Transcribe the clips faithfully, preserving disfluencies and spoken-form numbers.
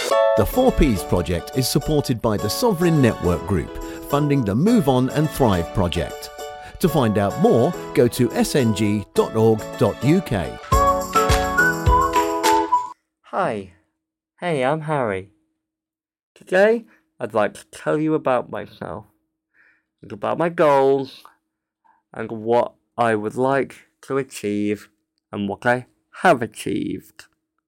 The four Ps project is supported by the Sovereign Network Group, funding the Move On and Thrive project. To find out more, go to s n g dot org dot u k. Hi, hey, I'm Harry. Today, I'd like to tell you about myself, and about my goals, and what I would like to achieve, and what I have achieved.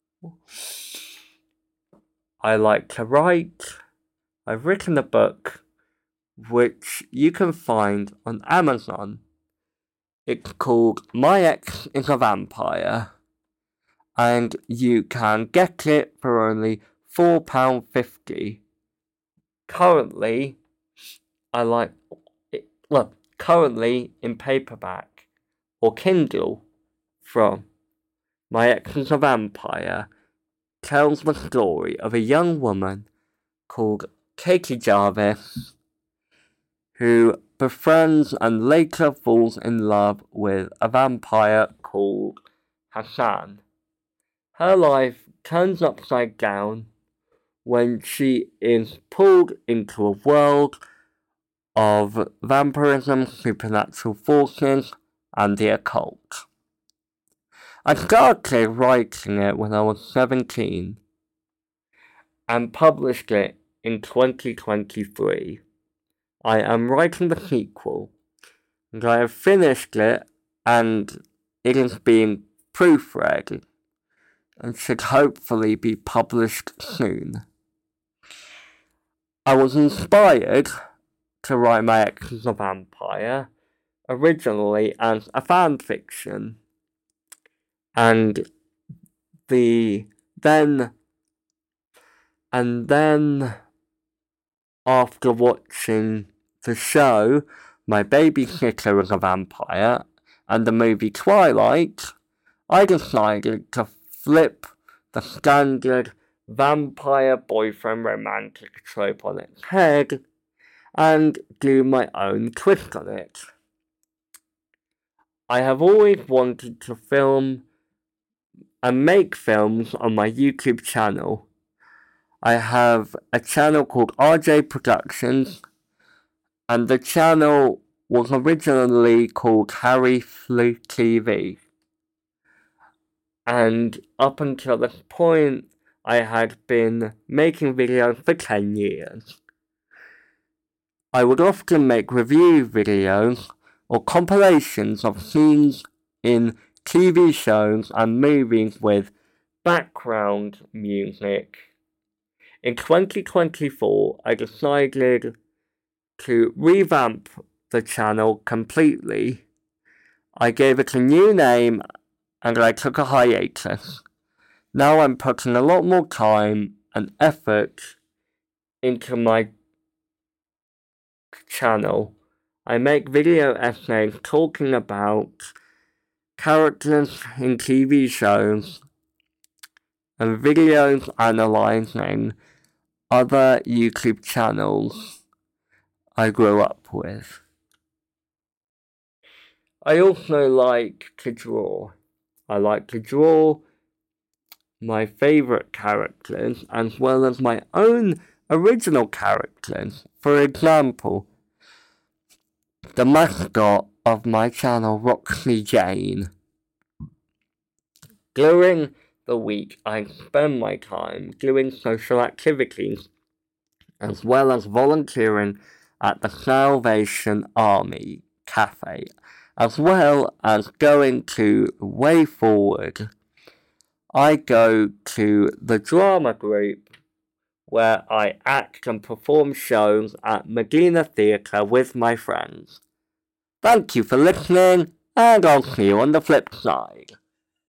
I like to write. I've written a book which you can find on Amazon. It's called My Ex is a Vampire, and you can get it for only four pounds fifty. Currently, I like it, well, currently in paperback or Kindle from My Ex is a Vampire tells the story of a young woman called Katie Jarvis who befriends and later falls in love with a vampire called Hassan. Her life turns upside down when she is pulled into a world of vampirism, supernatural forces, and the occult. I started writing it when I was seventeen and published it in twenty twenty-three. I am writing the sequel, and I have finished it, and it is being proofread and should hopefully be published soon. I was inspired to write My Ex is a Vampire originally as a fan fiction. And the then and then after watching the show My Babysitter is a Vampire and the movie Twilight, I decided to flip the standard vampire boyfriend romantic trope on its head and do my own twist on it. I have always wanted to film and make films on my YouTube channel. I have a channel called R J Productions, and the channel was originally called Harry Flew T V. And up until this point, I had been making videos for ten years. I would often make review videos or compilations of scenes in T V shows and movies with background music. In twenty twenty-four, I decided to revamp the channel completely. I gave it a new name and I took a hiatus. Now I'm putting a lot more time and effort into my channel. I make video essays talking about characters in T V shows and videos analysing other YouTube channels I grew up with. I also like to draw. I like to draw my favourite characters as well as my own original characters. For example, the mascot of my channel, Roxy Jane. During the week, I spend my time doing social activities as well as volunteering at the Salvation Army Cafe, as well as going to Way Forward. I go to the drama group where I act and perform shows at Medina Theatre with my friends. Thank you for listening, and I'll see you on the flip side.